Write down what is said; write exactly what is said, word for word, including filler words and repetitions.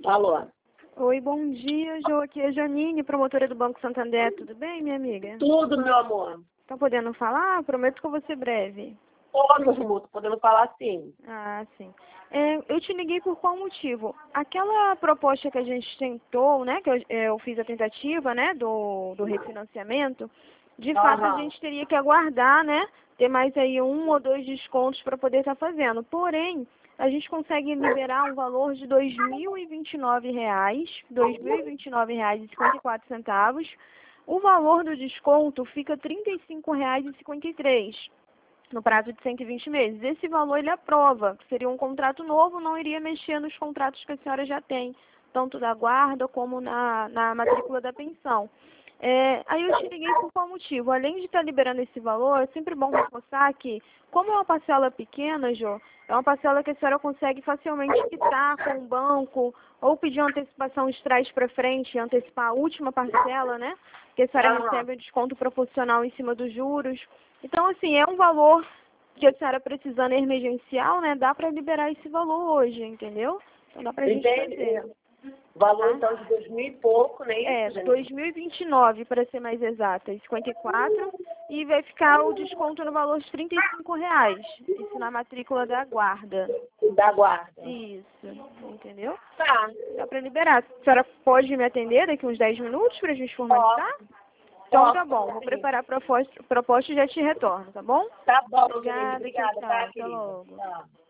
Alô? Oi, bom dia, Jo. Aqui é a Janine, promotora do Banco Santander. Tudo bem, minha amiga? Tudo, meu amor. Tá podendo falar? Prometo que eu vou ser breve. Ô, meu amor, tô podendo falar sim. Ah, sim. É, eu te liguei por qual motivo? Aquela proposta que a gente tentou, né, que eu, eu fiz a tentativa, né, do, do refinanciamento, de fato a Aham. gente teria que aguardar, né, ter mais aí um ou dois descontos para poder estar fazendo. Porém, a gente consegue liberar um valor de dois mil e vinte e nove reais, dois mil e vinte e nove reais e cinquenta e quatro centavos. O valor do desconto fica trinta e cinco reais e cinquenta e três no prazo de cento e vinte meses. Esse valor ele aprova, que seria um contrato novo, não iria mexer nos contratos que a senhora já tem, tanto da guarda como na, na matrícula da pensão. É, aí eu te liguei por qual motivo? Além de estar liberando esse valor, é sempre bom reforçar que, como é uma parcela pequena, Jô, é uma parcela que a senhora consegue facilmente quitar com o banco, ou pedir uma antecipação de trás para frente e antecipar a última parcela, né? Que a senhora Aham. recebe um desconto proporcional em cima dos juros. Então, assim, é um valor que a senhora precisando emergencial, né? Dá para liberar esse valor hoje, entendeu? Então dá pra gente Entende? fazer. Valor, Tá? então, de dois mil e pouco, não é É, isso, gente? dois mil e vinte e nove para ser mais exata, cinquenta e quatro, e vai ficar o desconto no valor de trinta e cinco reais. Isso na matrícula da guarda. Da guarda. Isso, entendeu? Tá. Dá para liberar. A senhora pode me atender daqui uns dez minutos para a gente formalizar? Posso. Então tá Posso, bom, vou sim. preparar a proposta, proposta e já te retorno, tá bom? Tá bom, Janine. Obrigada, tchau, Obrigada, tchau. tá, Até querida? logo. Tá.